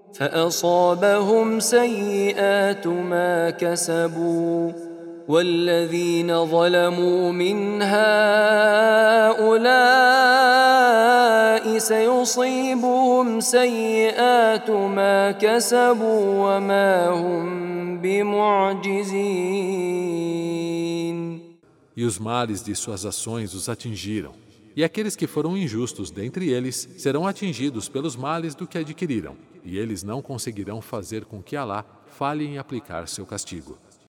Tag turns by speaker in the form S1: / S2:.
S1: فأصابهم سيئات ما كسبوا والذين ظلموا من هؤلاء سيصيبهم سيئات ما كسبوا وما هم بمعجزين.
S2: E os males de suas ações os atingiram. E aqueles que foram injustos dentre eles serão atingidos pelos males do que adquiriram, e eles não conseguirão fazer com que Alá falhe em aplicar seu castigo.